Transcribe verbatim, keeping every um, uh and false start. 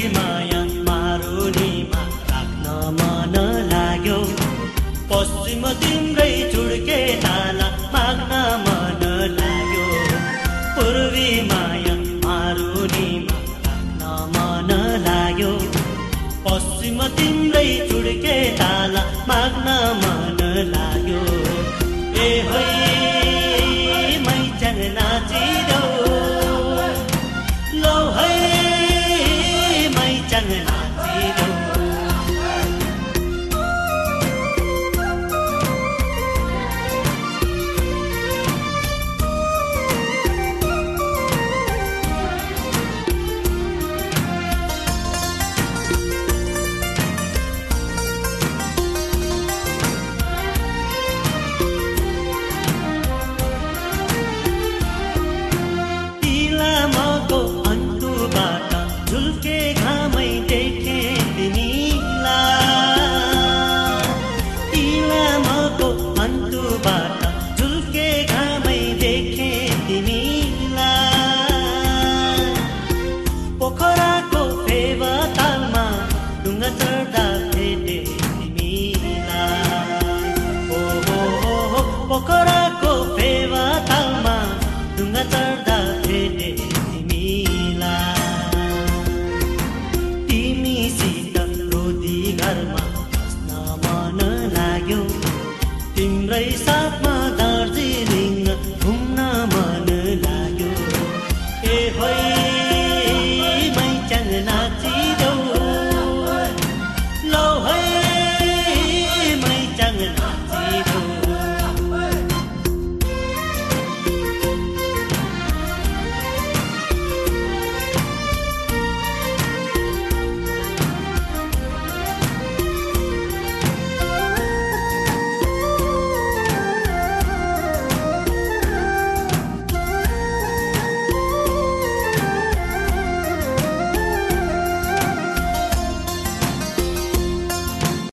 माया मारुनीमा राख्न मन लाग्यो। पश्चिम तिम्रै चुड्के ताला माग्न मन लाग्यो। पूर्वी माया मारुनीमा राख्न मन लाग्यो। पश्चिम तिम्रै चुड्के ताला माग्न मन लाग्यो। ए होइ मैचाङ नाचिदेऊ, लौ है मैचाङ नाचिदेऊ। झुल्के घामै देखे तिमीलाई, इलामको अन्तुबाट झुल्के घामै देखे तिमीलाई। पोखराको फेवातालमा डुङ्गा चढ्दा भेटे तिमीलाई। ओ हो हो हो पोखराको फेवातालमा डुङ्गा चढ्दा भेटे तिम्रै साथमा दार्जिलिङ घुम्न मन लाग्यो। ए हो